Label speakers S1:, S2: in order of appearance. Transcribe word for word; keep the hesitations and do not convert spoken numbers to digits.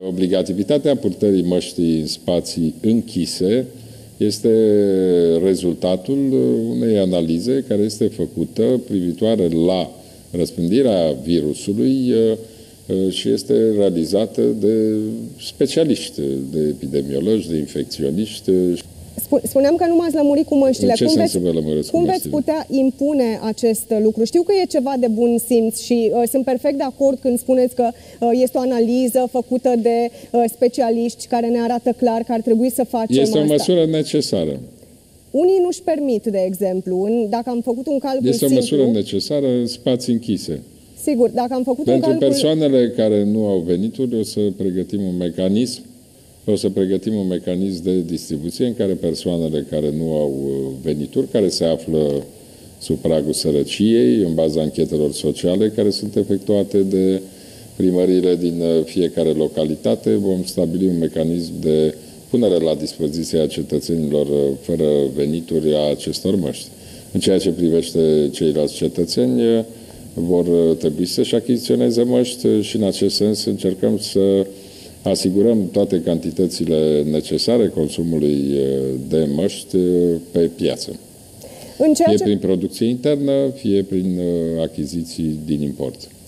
S1: Obligativitatea purtării măștii în spații închise este rezultatul unei analize care este făcută privitoare la răspândirea virusului și este realizată de specialiști, de epidemiologi, de infecționiști.
S2: Spuneam că nu m-ați lămurit cu măștile.
S1: În ce
S2: cum
S1: sens
S2: veți,
S1: să vă lămuresc
S2: cum
S1: cu
S2: veți
S1: măștile?
S2: putea impune acest lucru? Știu că e ceva de bun simț și uh, sunt perfect de acord când spuneți că uh, este o analiză făcută de uh, specialiști care ne arată clar că ar trebui să facem
S1: Este
S2: asta.
S1: o măsură necesară.
S2: Unii nu-și permit, de exemplu, în, dacă am făcut un calcul
S1: Este
S2: simplu...
S1: o măsură necesară în spații închise.
S2: Sigur, dacă am făcut
S1: Pentru
S2: un calcul...
S1: persoanele care nu au venituri, o să pregătim un mecanism O să pregătim un mecanism de distribuție în care persoanele care nu au venituri, care se află sub pragul sărăciei, în baza anchetelor sociale care sunt efectuate de primăriile din fiecare localitate, vom stabili un mecanism de punere la dispoziția cetățenilor fără venituri a acestor măști. În ceea ce privește ceilalți cetățeni, vor trebui să-și achiziționeze măști și în acest sens încercăm să asigurăm toate cantitățile necesare consumului de măști pe piață.
S2: În ceea
S1: fie
S2: ce...
S1: prin producție internă, fie prin achiziții din import.